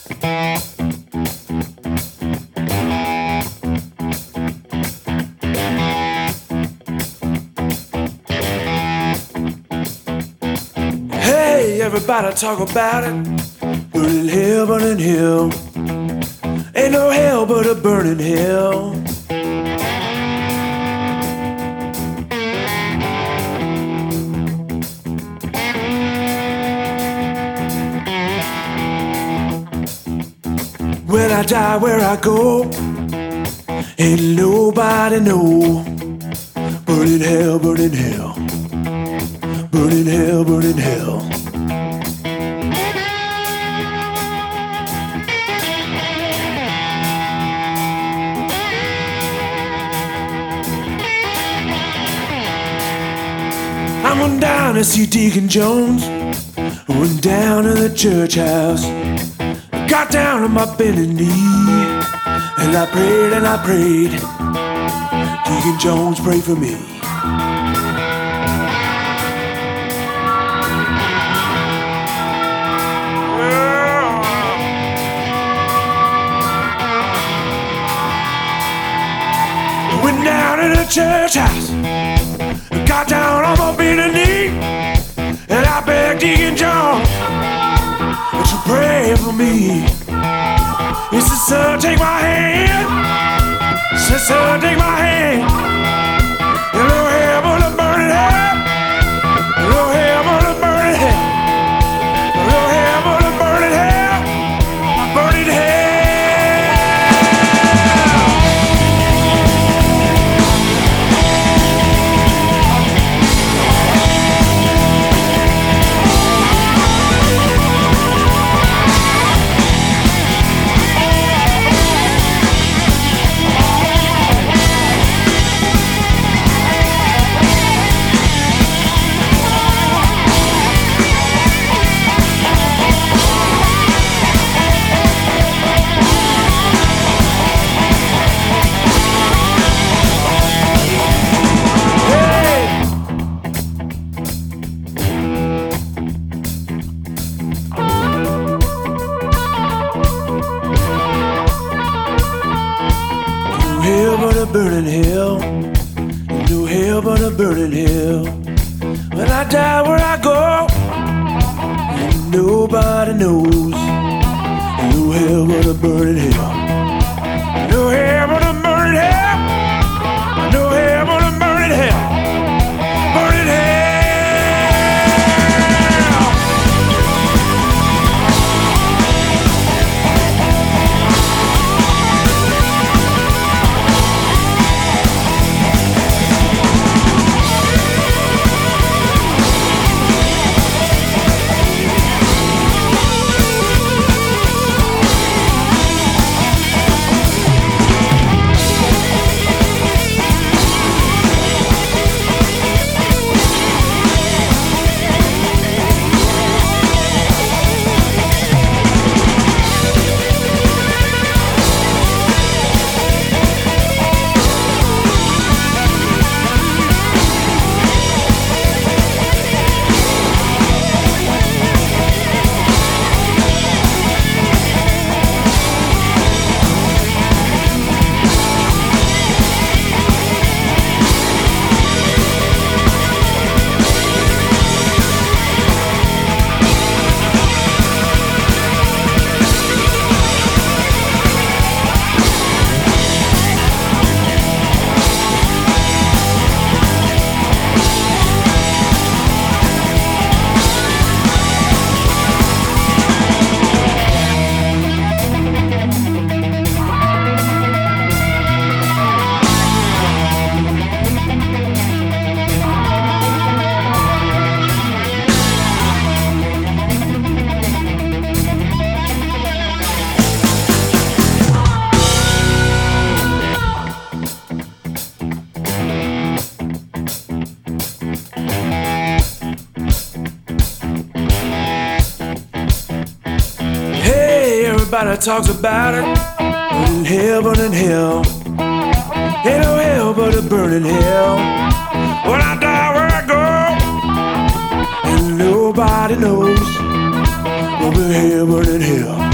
Hey, everybody talk about it. Burning hell, burning hell. Ain't no hell but a burning hell. When I die, where I go, ain't nobody know. Burning hell, burning hell. Burning hell, burning hell. I went down to see Deacon Jones. I went down to the church house. I got down on my bended knee, and I prayed and I prayed. Deacon Jones, pray for me. I went down to the church house. I got down on my bended knee, and I begged Deacon Jones to pray for me. He said, son, take my hand. He said, son, take my hand. And no hell but a burning hell. No hell but a burning hell. No hell but a burning hell. Burning hell. Hell but a burning hell. No hell but a burning hell. When I die, where I go, and nobody knows. No hell but a burning hell. No hell but a burning hell. No hell but a burning hell. Burning hell. Everybody talks about it. Burning hell, burning hell. Ain't no hell but a burning hell. When I die, where I go, and nobody knows. Over hell, burning hell.